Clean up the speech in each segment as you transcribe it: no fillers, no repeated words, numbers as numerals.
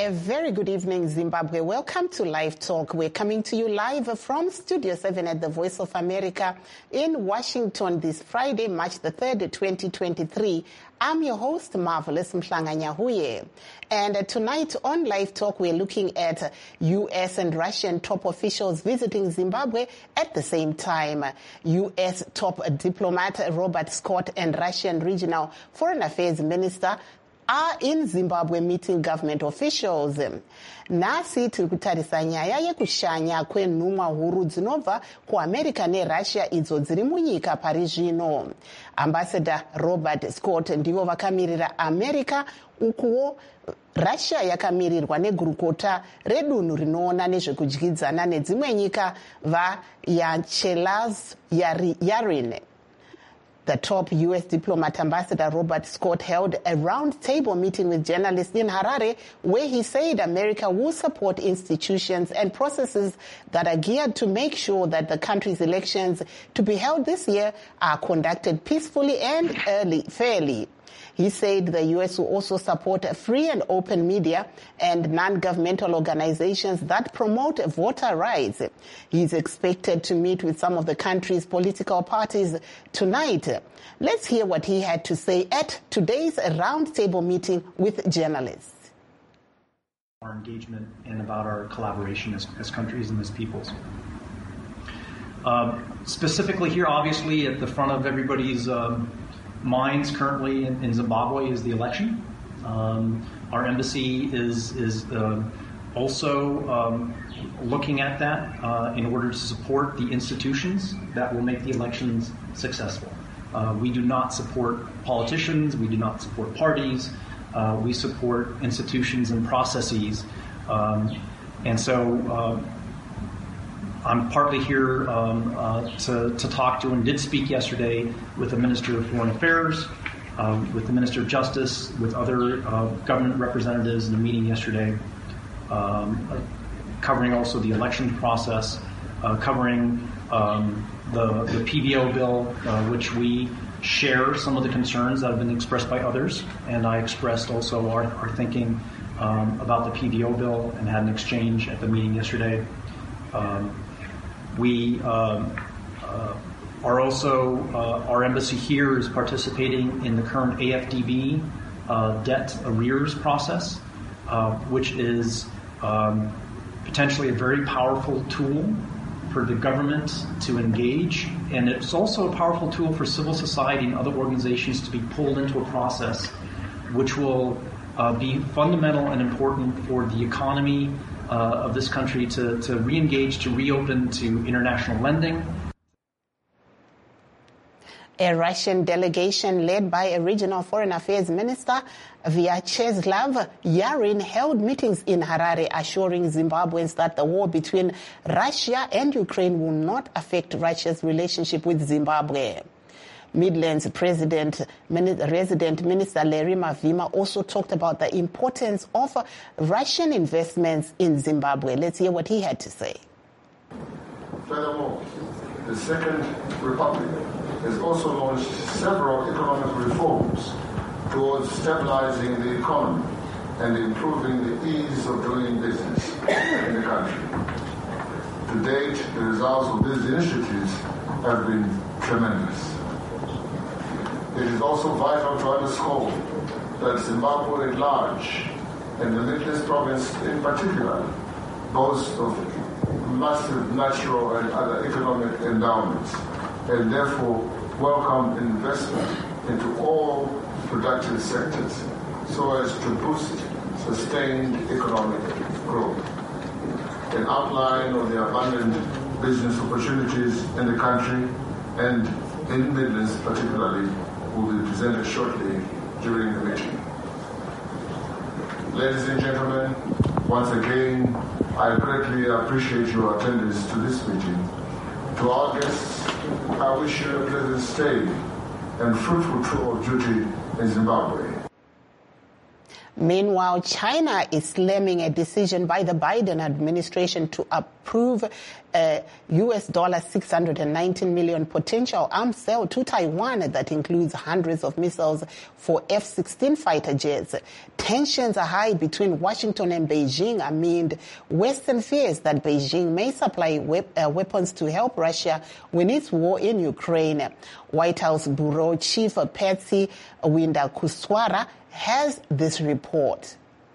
A very good evening, Zimbabwe. Welcome to Live Talk. We're coming to you live from Studio 7 at the Voice of America in Washington this Friday, March the 3rd, 2023. I'm your host, Marvelous Mhlanganyahuye. And tonight on Live Talk, we're looking at U.S. and Russian top officials visiting Zimbabwe at the same time. U.S. top diplomat Robert Scott and Russian Regional Foreign Affairs Minister are in Zimbabwe meeting government officials. Nasi tiri kutarisa nyaya yekushanya kwenhumwa huru dzinobva kuAmerica neRussia idzo dziri munyika pari zvino. Ambassador Robert Scott ndivo vakamirira America, ukuwo Russia yakamirirwa negurukota redunhu rinoona nezvekudyidzana nedzimwe nyika vaYachelas Yarin. The top U.S. diplomat, Ambassador Robert Scott, held a round-table meeting with journalists in Harare where he said America will support institutions and processes that are geared to make sure that the country's elections to be held this year are conducted peacefully and fairly. He said the U.S. will also support free and open media and non-governmental organizations that promote voter rights. He's expected to meet with some of the country's political parties tonight. Let's hear what he had to say at today's roundtable meeting with journalists. Our engagement and about our collaboration as countries and as peoples. Specifically here, obviously, at the front of everybody's minds currently in Zimbabwe is the election. Our embassy is also looking at that in order to support the institutions that will make the elections successful. We do not support politicians. We do not support parties. We support institutions and processes. And so I'm partly here to talk to and did speak yesterday with the Minister of Foreign Affairs, with the Minister of Justice, with other government representatives in a meeting yesterday, covering also the election process, covering the PVO bill, which we share some of the concerns that have been expressed by others, and I expressed also our thinking about the PVO bill and had an exchange at the meeting yesterday. We are also, our embassy here is participating in the current AFDB debt arrears process, which is potentially a very powerful tool for the government to engage. And it's also a powerful tool for civil society and other organizations to be pulled into a process which will be fundamental and important for the economy of this country to re-engage, to reopen to international lending. A Russian delegation led by a regional foreign affairs minister, Vyacheslav Yarin, held meetings in Harare assuring Zimbabweans that the war between Russia and Ukraine will not affect Russia's relationship with Zimbabwe. Midlands resident Minister Larry Mavima also talked about the importance of Russian investments in Zimbabwe. Let's hear what he had to say. Furthermore, the Second Republic has also launched several economic reforms towards stabilizing the economy and improving the ease of doing business in the country. To date, the results of these initiatives have been tremendous. It is also vital to underscore that Zimbabwe at large, and the Midlands province in particular, boast of massive natural and other economic endowments, and therefore welcome investment into all productive sectors so as to boost sustained economic growth. An outline of the abundant business opportunities in the country and in Midlands particularly will be presented shortly during the meeting. Ladies and gentlemen, once again, I greatly appreciate your attendance to this meeting. To our guests, I wish you a pleasant stay and fruitful tour of duty in Zimbabwe. Meanwhile, China is slamming a decision by the Biden administration to approve a US $619 million potential arms sale to Taiwan that includes hundreds of missiles for F-16 fighter jets. Tensions are high between Washington and Beijing amid Western fears that Beijing may supply weapons to help Russia win its war in Ukraine. White House Bureau Chief Patsy Widakuswara has this report.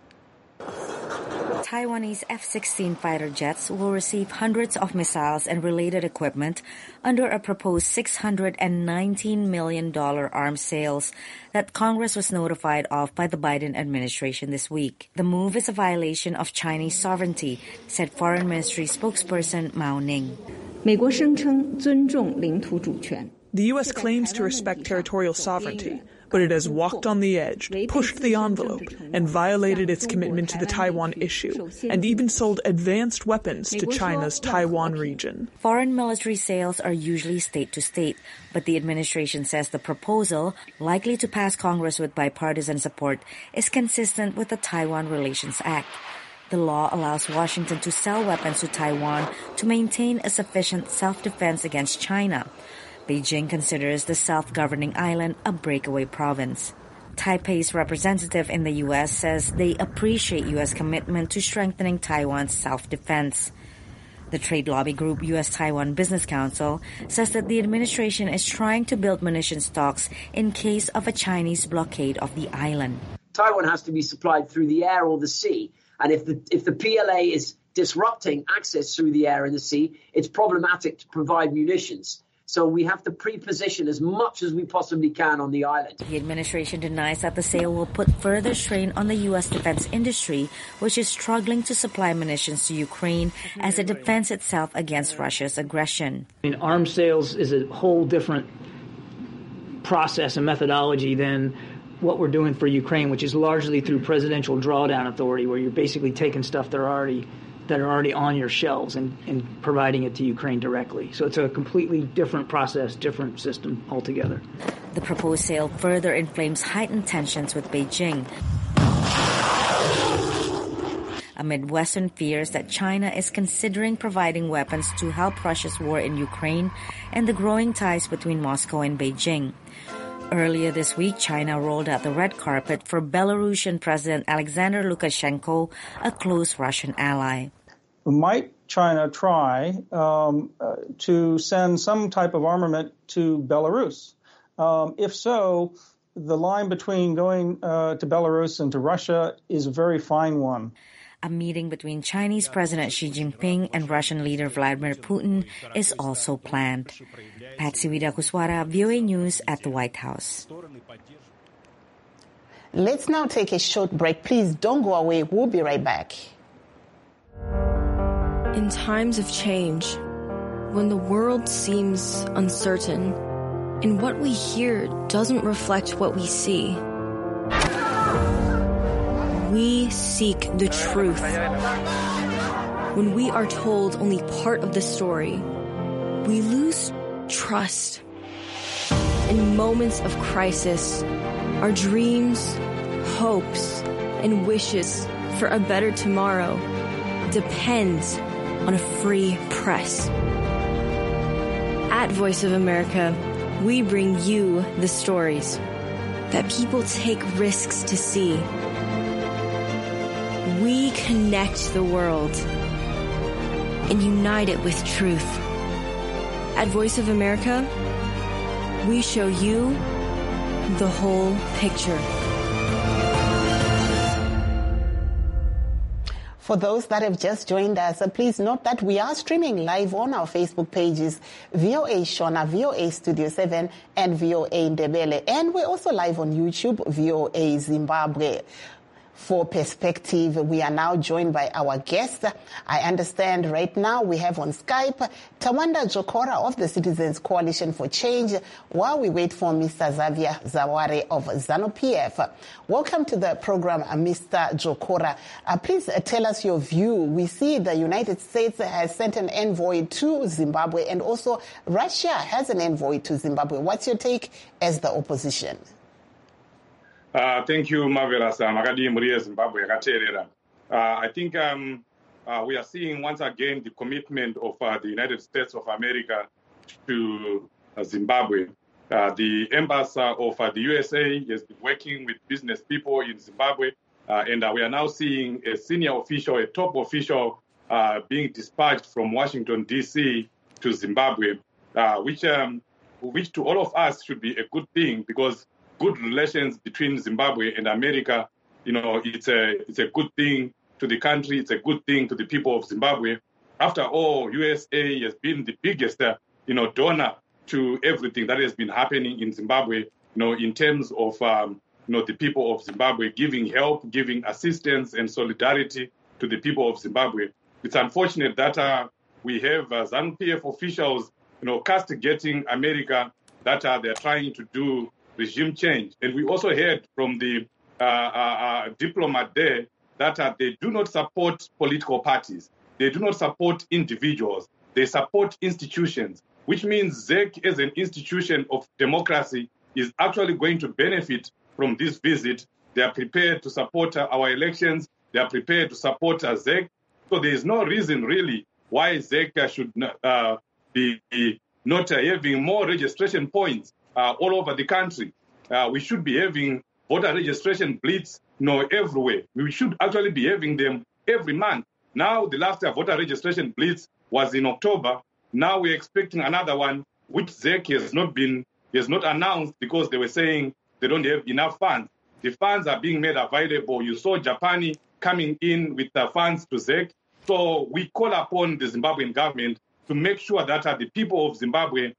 Taiwanese F-16 fighter jets will receive hundreds of missiles and related equipment under a proposed $619 million arms sales that Congress was notified of by the Biden administration this week. The move is a violation of Chinese sovereignty, said Foreign Ministry spokesperson Mao Ning. 美国声称尊重领土主权。 The U.S. claims to respect territorial sovereignty, but it has walked on the edge, pushed the envelope, and violated its commitment to the Taiwan issue, and even sold advanced weapons to China's Taiwan region. Foreign military sales are usually state-to-state, but the administration says the proposal, likely to pass Congress with bipartisan support, is consistent with the Taiwan Relations Act. The law allows Washington to sell weapons to Taiwan to maintain a sufficient self-defense against China. Beijing considers the self-governing island a breakaway province. Taipei's representative in the U.S. says they appreciate U.S. commitment to strengthening Taiwan's self-defense. The trade lobby group U.S.-Taiwan Business Council says that the administration is trying to build munition stocks in case of a Chinese blockade of the island. Taiwan has to be supplied through the air or the sea, and if the PLA is disrupting access through the air and the sea, it's problematic to provide munitions. So we have to pre-position as much as we possibly can on the island. The administration denies that the sale will put further strain on the U.S. defense industry, which is struggling to supply munitions to Ukraine as it defends itself against Russia's aggression. Arms sales is a whole different process and methodology than what we're doing for Ukraine, which is largely through presidential drawdown authority, where you're basically taking stuff that are already on your shelves and providing it to Ukraine directly. So it's a completely different process, different system altogether. The proposed sale further inflames heightened tensions with Beijing amid Western fears that China is considering providing weapons to help Russia's war in Ukraine and the growing ties between Moscow and Beijing. Earlier this week, China rolled out the red carpet for Belarusian President Alexander Lukashenko, a close Russian ally. Might China try to send some type of armament to Belarus? If so, the line between going to Belarus and to Russia is a very fine one. A meeting between Chinese President Xi Jinping and Russian leader Vladimir Putin is also planned. Patsy Widakuswara, VOA News at the White House. Let's now take a short break. Please don't go away. We'll be right back. In times of change, when the world seems uncertain and what we hear doesn't reflect what we see, we seek the truth. When we are told only part of the story, we lose trust. In moments of crisis, our dreams, hopes, and wishes for a better tomorrow depends on a free press. At Voice of America, we bring you the stories that people take risks to see. We connect the world and unite it with truth. At Voice of America, we show you the whole picture. For those that have just joined us, please note that we are streaming live on our Facebook pages, VOA Shona, VOA Studio 7, and VOA Ndebele. And we're also live on YouTube, VOA Zimbabwe. For perspective, we are now joined by our guest. I understand right now we have on Skype Tawanda Jokora of the Citizens Coalition for Change, while we wait for Mr. Xavier Zaware of ZANU-PF. Welcome to the program, Mr. Jokora. Please tell us your view. We see the United States has sent an envoy to Zimbabwe, and also Russia has an envoy to Zimbabwe. What's your take as the opposition? Thank you, Marvelous. Makadi Muri Zimbabwe yakateerera. I think we are seeing once again the commitment of the United States of America to Zimbabwe. The embassy of the USA has been working with business people in Zimbabwe, and we are now seeing a senior official, a top official, being dispatched from Washington, D.C. to Zimbabwe, which to all of us should be a good thing, because good relations between Zimbabwe and America, it's a good thing to the country. It's a good thing to the people of Zimbabwe. After all, USA has been the biggest, donor to everything that has been happening in Zimbabwe, in terms of, the people of Zimbabwe, giving help, giving assistance and solidarity to the people of Zimbabwe. It's unfortunate that we have ZANU-PF officials, castigating America, that they're trying to do regime change. And we also heard from the diplomat there that they do not support political parties. They do not support individuals. They support institutions, which means ZEC as an institution of democracy is actually going to benefit from this visit. They are prepared to support our elections. They are prepared to support ZEC. So there is no reason really why ZEC should be not having more registration points all over the country. We should be having voter registration blitz everywhere. We should actually be having them every month. Now, the last voter registration blitz was in October. Now we're expecting another one, which ZEC has not announced, because they were saying they don't have enough funds. The funds are being made available. You saw Japan coming in with the funds to ZEC. So we call upon the Zimbabwean government to make sure that the people of Zimbabwe,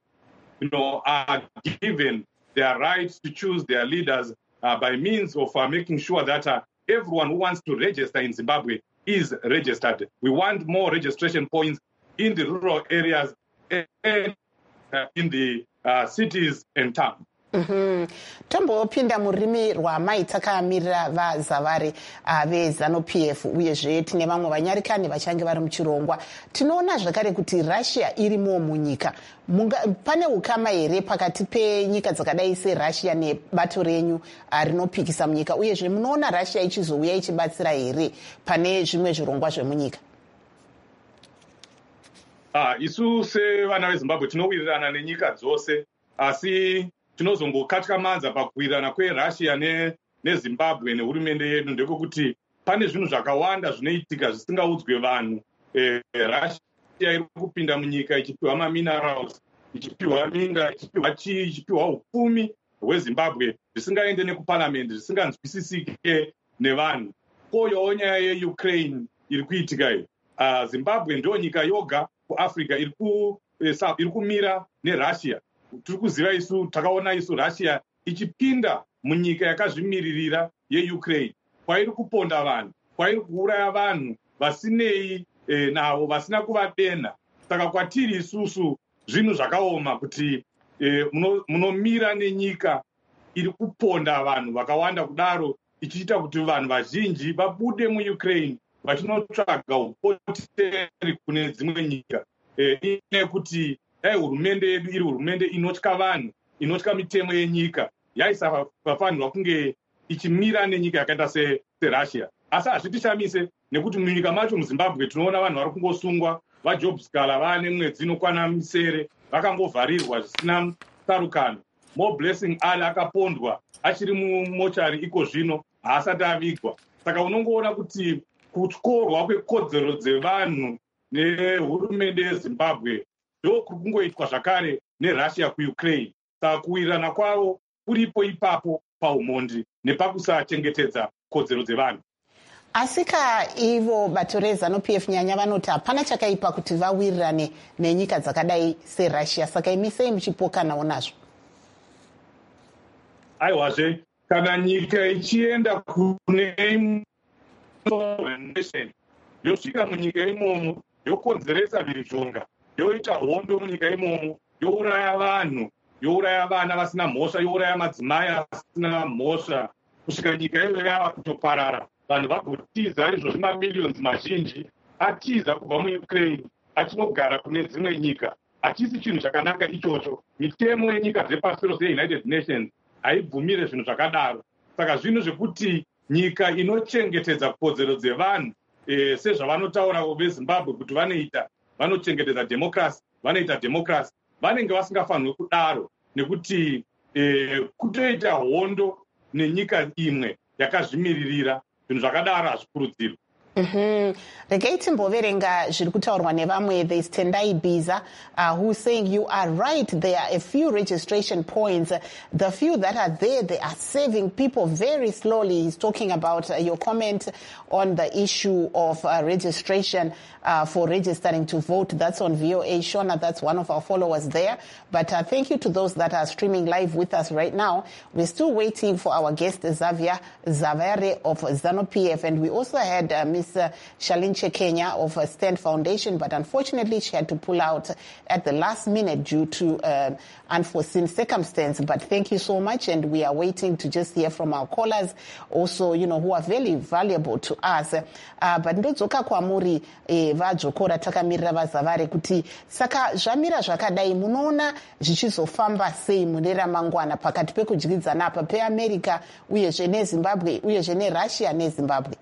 are given their rights to choose their leaders by means of making sure that everyone who wants to register in Zimbabwe is registered. We want more registration points in the rural areas and in the cities and towns. Tombopinda murimi rwamai takamirira vazavari veZANU-PF uyezve tine vamwe vanyarikani vachange vari muchirongwa. Tinoona zvakare kuti Russia irimo munyika. Pane ukama here pakati penyika dzakadai seRussia nebato renyu rinopikisa munyika, uyezve munoona Russia ichizouya ichibatsira here pane zvimwe zvirongwa zvemunyika? Isu sevana veZimbabwe tinowirirana nenyika dzose, asi tinozongokatyamadza pakuwirirana kweRussia neZimbabwe nehurumende yedu ndekuti pane zvinhu zvakawanda zvinoitika zvisingaudzwe vanhu. Russia iri kupinda munyika ichipiwa maminerals, ichipiwa minda, ichipiwa chii, ichipiwa upfumi hweZimbabwe zvisingaende nekuparliament, zvisinganzwisisike nevanhu. Koyowo nyaya yeUkraine iri kuitika iyi. Zimbabwe ndio nyika yoga kuAfrica iri kumira neRussia. Tiri kuziva isu, takaona isu Russia ichipinda munyika yakazvimiririra yeUkraine, kwairi kuponda vanhu, kwairi kuuraya vanhu vasinei navo, vasina kuvadena. Saka kwatiri isusu zvinhu zvakaoma kuti munomira nenyika iri kuponda vanhu vakawanda kudaro, ichiita kuti vanhu vazhinji vabude muUkraine vachinotsvaga upoteri kune dzimwe nyika. Nekuti hurumende yedu iri hurumende inotya vanhu, inotya mitemo yenyika, yaisafanirwa kunge ichimira nenyika yakaita seRussia. Asi hazvitishamise, nekuti munyika macho muZimbabwe tinoona vanhu vari kungosungwa, vaJobskala vane mwedzi inokwana misere, vakangovharirwa zvisina tsarukano. More Blessing Ali akapondwa achiri mumochari iko zvino, haasati avigwa. Saka unongoona kuti kutyorwa kwekodzero dzevanhu nehurumende yeZimbabwe ndokuri kungoitwa zvakare neRussia kuUkraine. Saka kuwirirana kwavo kuripo ipapo paumondi nepakusachengetedza kodzero dzevanhu. Asika ivo bato reZANU-PF nyanya vanoti hapana chakaipa kuti vawirirane nenyika dzakadai seRussia. Saka imi sei muchipokanawo nazvo? Aiwazve, kana nyika ichienda kune yosvika munyika imomo yokonzeresa mhirizhonga, yoita hondo munyika imomo, youraya vanhu, youraya vana vasina mhosva, youraya madzimai asina mhosva, kusvika nyika iyo yava kutoparara, vanhu vagotiza izvozvi mamiliyoni mazhinji atiza kubva muUkraine achinogara kune dzimwe nyika. Hachisi chinhu chakanaka ichocho. Mitemo yenyika dzepasi rose yeUnited Nations haibvumire zvinhu zvakadaro. saka zvinhu zvekuti nyika inochengetedza kodzero dzevanhu sezvavanotaura vezimbabwe kuti vanochengetedza democracy, vanoita democracy, vanenge vasingafanirwi kudaro nekuti kutoita hondo nenyika imwe yakazvimiririra zvinhu zvakadaro hazvikurudzirwi. Regai timboverenga zviri kutaurwa nevamwe. There's Tendai Biza who's saying you are right, there are a few registration points. The few that are there, they are saving people very slowly. He's talking about your comment on the issue of registration for registering to vote. That's on VOA. Shona, that's one of our followers there. But thank you to those that are streaming live with us right now. We're still waiting for our guest Xavier Zavere of ZANU-PF, and we also had Ms. Shalinche Kenya of Stand Foundation, but unfortunately she had to pull out at the last minute due to unforeseen circumstance. But thank you so much, and we are waiting to just hear from our callers also, who are very valuable to us. But ndodzoka kwamuri vadzokora takamirira vaZavare kuti saka zvamira zvakadai munoona zvichizofamba sei mune ramangwana pakati pekudyidzana apa peAmerica uyezve neZimbabwe uyezve neRussia neZimbabwe.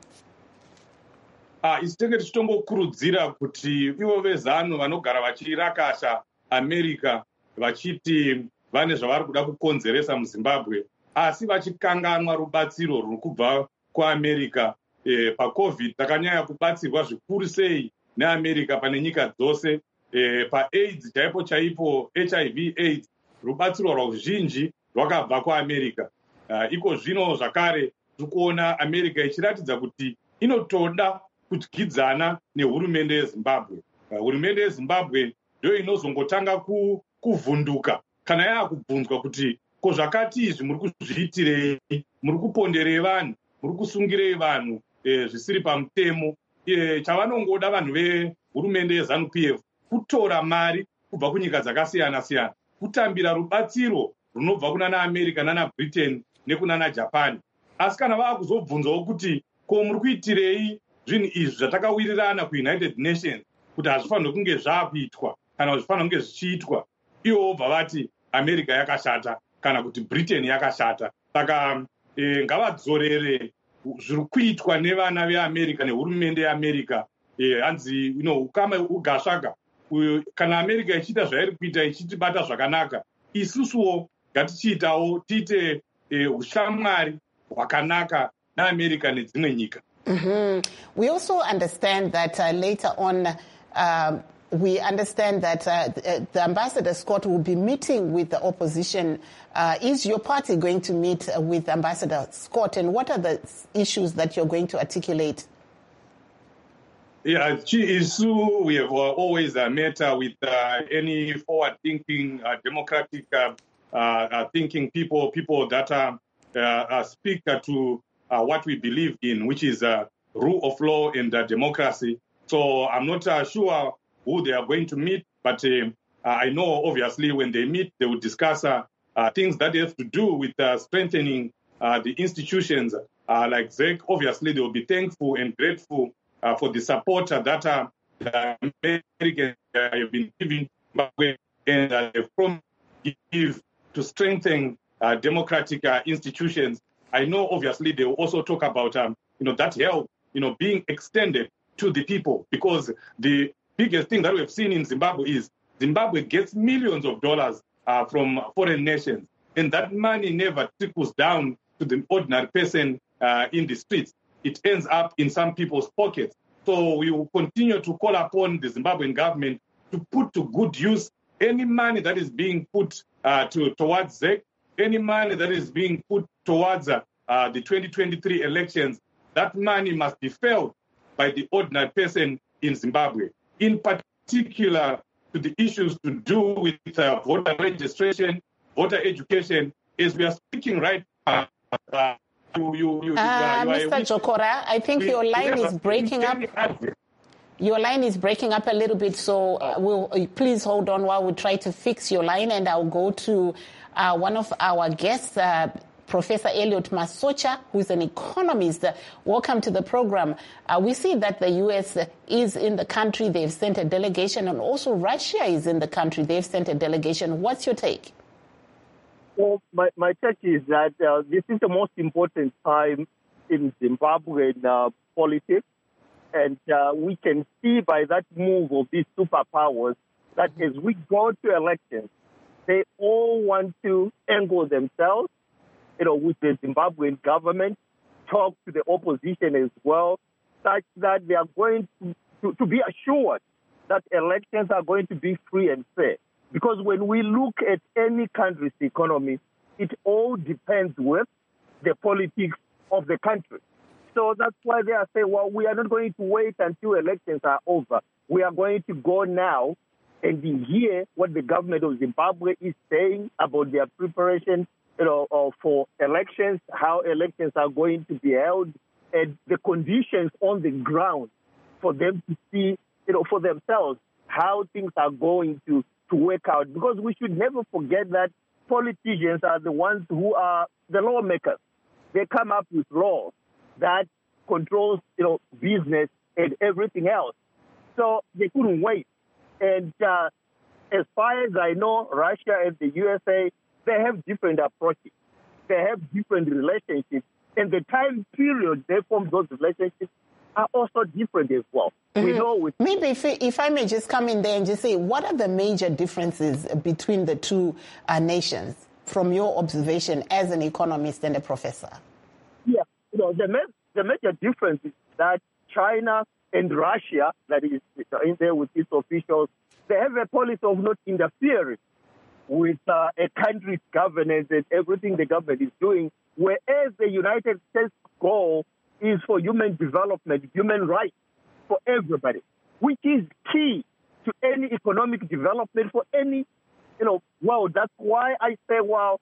Isi tenge tichitongokurudzira kuti ivo vezano vanogara vachirakasha America vachiti vane zvavari kuda kukonzeresa muZimbabwe, asi vachikanganwa rubatsiro ruri kubva kuAmerica. PaCovid takanyanya kubatsirwa zvikuru sei neAmerica pane nyika dzose. PaAIDS chaipo HIV AIDS rubatsiro rwazhinji rwakabva kuAmerica. Iko zvino zvakare tiri kuona America ichiratidza kuti inotoda kudyidzana nehurumende yeZimbabwe. Hurumende yeZimbabwe ndio inozongotanga kuvhunduka kana yaakubvunzwa kuti ko zvakati izvi muri kuzviitirei, muri kuponderei vanhu, muri kusungirei vanhu zvisiri pamutemo. Chavanongoda vanhu vehurumende yeZANU-PF kutora mari kubva kunyika dzakasiyana siyana, kutambira rubatsiro runobva kuna naAmerica nanaBritain nekuna naJapan. Asi kana vaakuzobvunzwawo kuti ko muri kuitirei zvinhu izvi zvatakawirirana kuUnited Nations kuti hazvifanirwi kunge zvaakuitwa kana zvifanirwa kunge zvichiitwa, ivo vobva vati America yakashata kana kuti Britain yakashata. Saka ngavadzorere zviri kuitwa nevana veAmerica nehurumende yeAmerica. Hanzi ukama ugasvaga, kana America ichiita zvairi kuita ichitibata zvakanaka, isusuwo ngatichiitawo tiite ushamwari hwakanaka naAmerica nedzimwe nyika. We also understand that later on, we understand that the Ambassador Scott will be meeting with the opposition. Is your party going to meet with Ambassador Scott, and what are the issues that you're going to articulate? Yeah, we have always met with any forward-thinking, democratic thinking people that speak to what we believe in, which is rule of law and democracy. So I'm not sure who they are going to meet, but I know obviously when they meet, they will discuss things that have to do with strengthening the institutions like ZEC. Obviously, they will be thankful and grateful for the support that the Americans have been giving and they've promised to give to strengthen democratic institutions. I know, obviously, they will also talk about, that help, being extended to the people, because the biggest thing that we have seen in Zimbabwe is Zimbabwe gets millions of dollars from foreign nations, and that money never trickles down to the ordinary person in the streets. It ends up in some people's pockets. So we will continue to call upon the Zimbabwean government to put to good use any money that is being put towards ZEC, any money that is being put towards the 2023 elections. That money must be felt by the ordinary person in Zimbabwe, in particular to the issues to do with voter registration, voter education. As we are speaking right now, Mr. Jokora, I think your line is breaking up. Your line is breaking up a little bit, so please hold on while we try to fix your line, and I'll go to one of our guests, Professor Elliot Masocha, who's an economist. Welcome to the program. We see that the U.S. is in the country. They've sent a delegation, and also Russia is in the country. They've sent a delegation. What's your take? Well, my take is that this is the most important time in Zimbabwean politics. And we can see by that move of these superpowers that as we go to elections, they all want to angle themselves, with the Zimbabwean government, talk to the opposition as well, such that they are going to be assured that elections are going to be free and fair. Because when we look at any country's economy, it all depends with the politics of the country. So that's why they are saying, well, we are not going to wait until elections are over. We are going to go now and hear what the government of Zimbabwe is saying about their preparation, for elections, how elections are going to be held, and the conditions on the ground for them to see, for themselves how things are going to work out. Because we should never forget that politicians are the ones who are the lawmakers. They come up with laws that controls, business and everything else. So they couldn't wait. And as far as I know, Russia and the USA, they have different approaches. They have different relationships. And the time period they form those relationships are also different as well. Mm-hmm. We know maybe if I may just come in there and just say, what are the major differences between the two nations from your observation as an economist and a professor? Yeah, the major difference is that China and Russia, that is in there with its officials, they have a policy of not interfering with a country's governance and everything the government is doing, whereas the United States' goal is for human development, human rights for everybody, which is key to any economic development for any, world. That's why I say,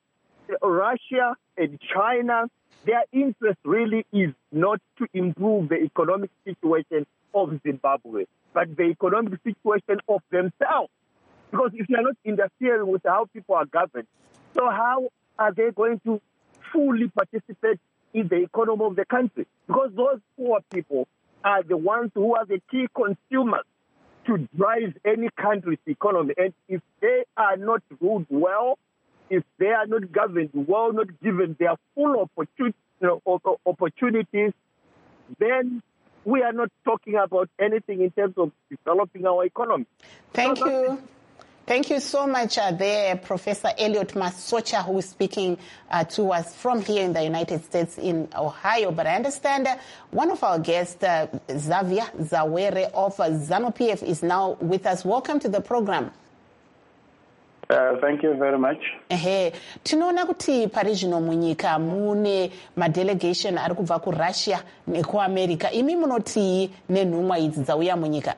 Russia and China, their interest really is not to improve the economic situation of Zimbabwe, but the economic situation of themselves. Because if they are not interfering with how people are governed, so how are they going to fully participate in the economy of the country? Because those poor people are the ones who are the key consumers to drive any country's economy. And if they are not ruled well, if they are not governed well, not given their full opportunities, then we are not talking about anything in terms of developing our economy. Thank you. Thank you so much there, Professor Elliot Masocha, who is speaking to us from here in the United States in Ohio. But I understand one of our guests, Xavier Zawere of ZANU-PF, is now with us. Welcome to the program. Thank you very much. Tinoona kuti pari zvino munyika mune madelegation ari kubva kuRussia nekuAmerica. Imi munotii nenhumwa idzi dzauya munyika?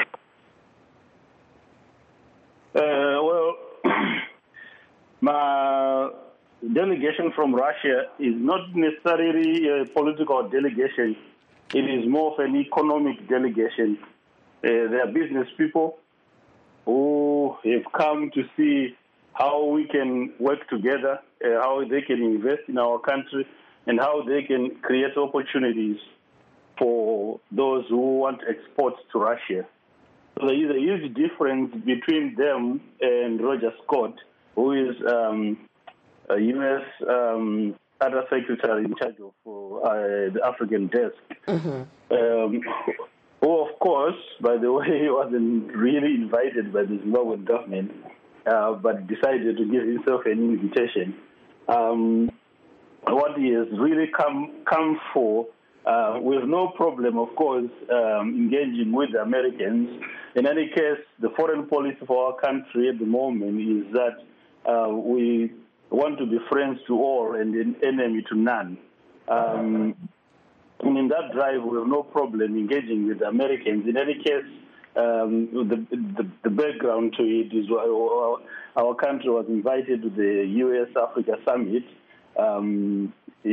Well, my delegation from Russia is not necessarily a political delegation. It is more of an economic delegation. They are business people who have come to see how we can work together, how they can invest in our country, and how they can create opportunities for those who want exports to Russia. So there is a huge difference between them and Roger Scott, who is a U.S. Other Secretary in charge of the African desk. Mm-hmm. Who, of course, by the way, wasn't really invited by the Zimbabwean government, but decided to give himself an invitation. What he has really come for, with no problem, of course, engaging with the Americans. In any case, the foreign policy for our country at the moment is that we want to be friends to all and an enemy to none. And in that drive, we have no problem engaging with the Americans. In any case, the background to it is our country was invited to the U.S.-Africa Summit, and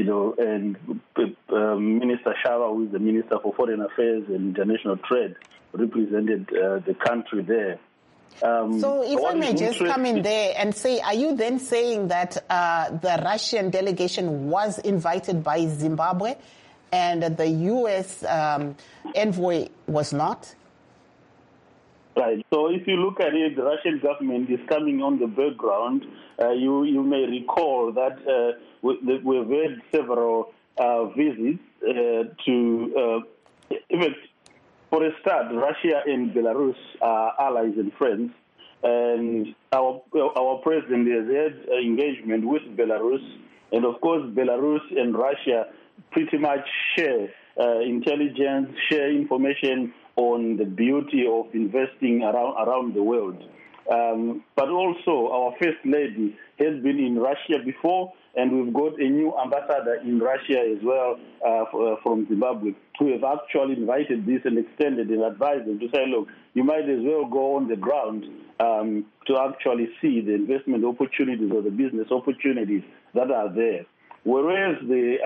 Minister Shava, who is the Minister for Foreign Affairs and International Trade, represented the country there. So if I may just come in there and say, are you then saying that the Russian delegation was invited by Zimbabwe and the U.S. envoy was not? Right. So if you look at it, the Russian government is coming on the background. You may recall that we've had several visits to, even for a start, Russia and Belarus are allies and friends. And our president has had engagement with Belarus. And of course, Belarus and Russia pretty much share intelligence, share information on the beauty of investing around the world. But also, our First Lady has been in Russia before, and we've got a new ambassador in Russia as well from Zimbabwe, who have actually invited this and extended and advised them to say, look, you might as well go on the ground to actually see the investment opportunities or the business opportunities that are there. Whereas the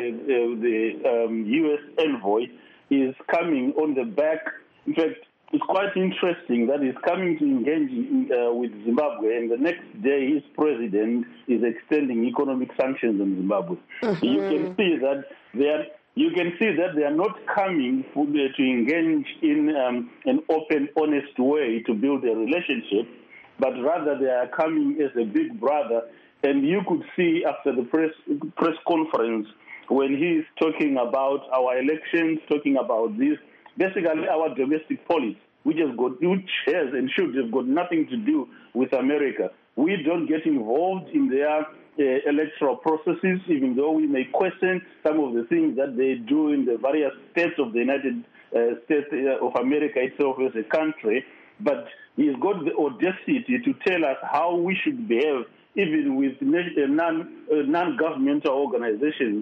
U.S. envoy is coming on the back. In fact, it's quite interesting that he's coming to engage with Zimbabwe, and the next day his president is extending economic sanctions on Zimbabwe. Mm-hmm. You can see that they are not coming to engage in an open, honest way to build a relationship, but rather they are coming as a big brother. And you could see after the press conference when he's talking about our elections, talking about this, basically our domestic policy, which has and should have got nothing to do with America. We don't get involved in their electoral processes, even though we may question some of the things that they do in the various states of the United States of America itself as a country. But he's got the audacity to tell us how we should behave, even with non-governmental organizations,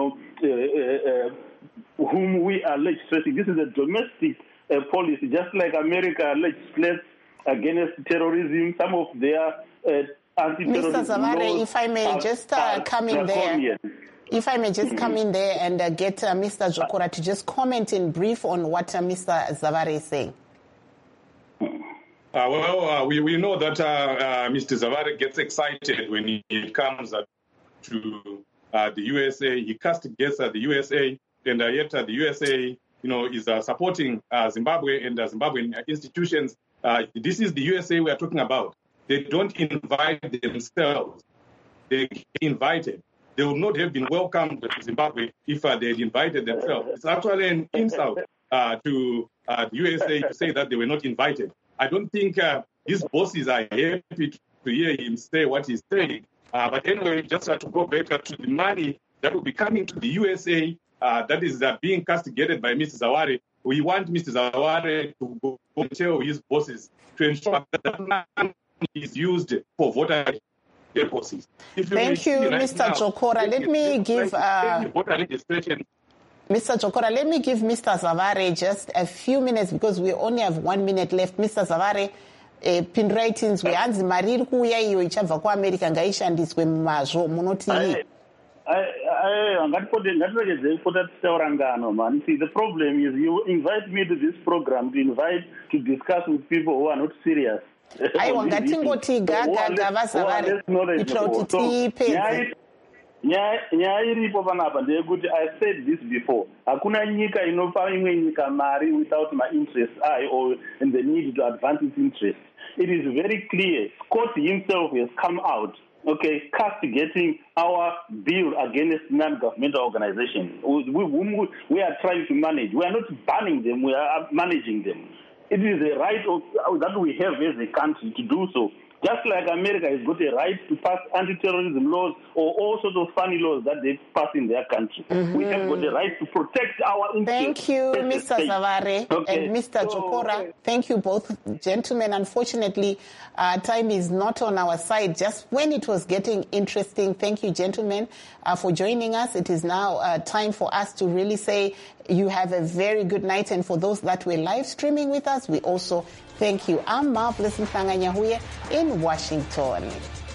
whom we are legislating. This is a domestic policy, just like America legislates against terrorism. Some of their anti-terrorism Mr. Zavare, laws if I may just come in there. If I may just come in there and get Mr. Jokora to just comment in brief on what Mr. Zavare is saying. We know that Mr. Zavare gets excited when it comes to the USA. He castigates the USA, and yet the USA, is supporting Zimbabwe and Zimbabwean institutions. This is the USA we are talking about. They don't invite themselves. They get invited. They would not have been welcomed to Zimbabwe if they had invited themselves. It's actually an insult to the USA to say that they were not invited. I don't think his bosses are happy to hear him say what he's saying. But anyway, just to go back to the money that will be coming to the USA, that is being castigated by Mr. Zavare. We want Mr. Zavare to go and tell his bosses to ensure that money is used for voter purposes. Thank you, Mr. Jokora. Let me give Mr. Jokora, let me give Mr. Zavare just a few minutes because we only have 1 minute left. Mr. Zavare, pin ratings wehanzi mari iri kuuya iyo ichabva kuamerica ngaishandiswe mumazvo munoti the problem is you invite me to this program to discuss with people who are not serious. aiwa ngatingoti gaga vazavare kuitira kuti tipedze nyaya iripo panapa ndeyekuti I said this before, hakuna nyika inopa imwe nyika mari without my interest or in the need to advance its interest. It is very clear. Scott himself has come out, castigating our bill against non-governmental organizations whom we are trying to manage. We are not banning them, we are managing them. It is a right that we have as a country to do so. Just like America has got a right to pass anti-terrorism laws or all sorts of funny laws that they pass in their country. Mm-hmm. We have got the right to protect our interests. Thank you, Mr. Zavare and Mr. Jokora. Thank you both, gentlemen. Unfortunately, time is not on our side. Just when it was getting interesting, thank you, gentlemen, for joining us. It is now time for us to really say you have a very good night. And for those that were live streaming with us, we also thank you. I'm Marvelous Mhlanga-Nyahuye in Washington.